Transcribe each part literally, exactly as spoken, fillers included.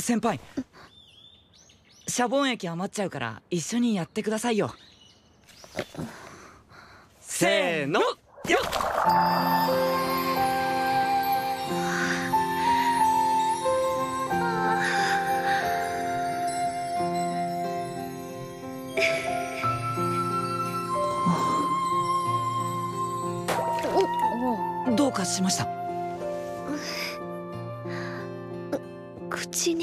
先輩、シャボン液余っちゃうから一緒にやってくださいよ。せーの、よっ。どうかしました？ 口に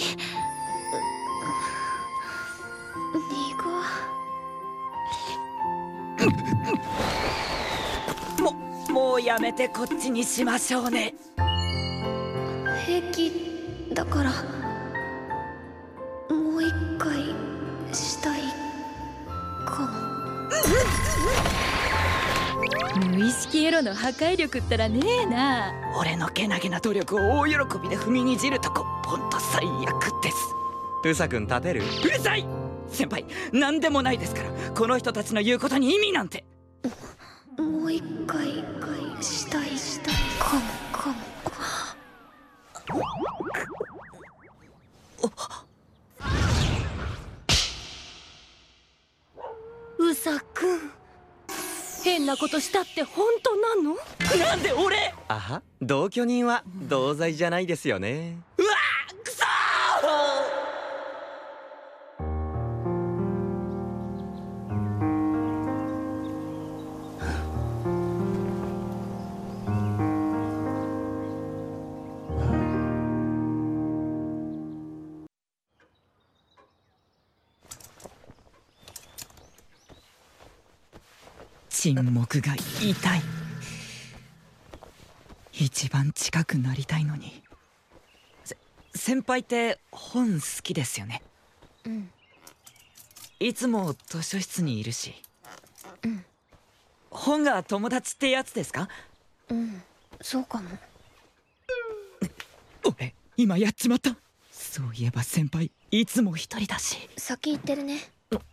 実がももうやめてこっちにしましょうね。 平気だからもう一回したいかも。 無意識エロの破壊力ったらねえな。 俺のけなげな努力を大喜びで踏みにじるとこ、ほんと最悪です。 ウサ君立てる？ うるさい先輩、何でもないですから。この人たちの言うことに意味なんて。 もう一回したいしたいかもかも。 ウサ君、変なことしたって本当なの？ なんで俺？ あは、同居人は同罪じゃないですよね。 うわー、くそー。沈黙が痛い。一番近くなりたいのに。せ先輩って本好きですよね。 うん。 いつも図書室にいるし。 うん。 本が友達ってやつですか？ うん、そうかも。 俺今やっちまった。そういえば先輩いつも一人だし。 先行ってるね。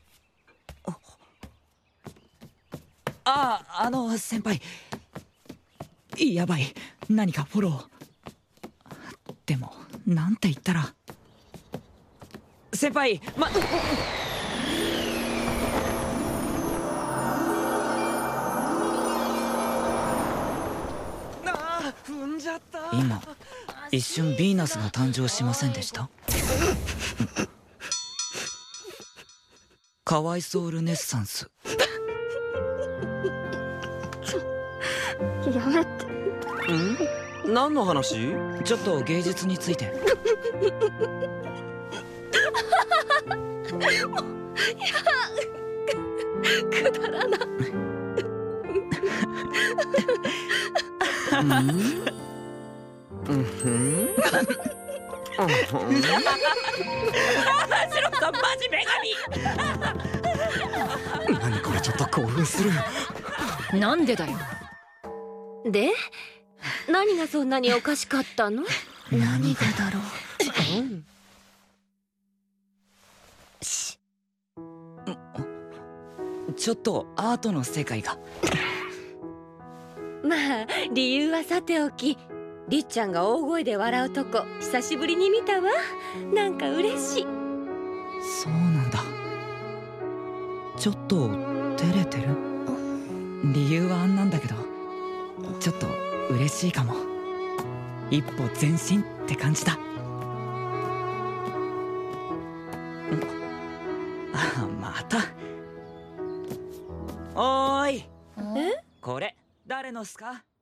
ああ、あの先輩、やばい、何かフォロー。でもなんて言ったら。先輩、まあー、踏んじゃった。今一瞬ヴィーナスが誕生しませんでした？かわいそうルネッサンス。 やめて。 ん？何の話？ ちょっと芸術について。 くだらな。 うんふん。 シロさんマジ女神。 何これ、ちょっと興奮する。 なんでだよ。で、何がそんなにおかしかったの？ 何がだろう。 うん。 しちょっとアートの世界が。 まあ理由はさておき、りっちゃんが大声で笑うとこ久しぶりに見たわ。なんか嬉しい。 そうなんだ。ちょっと照れてる？理由はあんなんだけど、ちょっと嬉しいかも。一歩前進って感じだ。あ、また。おーい、 え？ これ誰のっすか？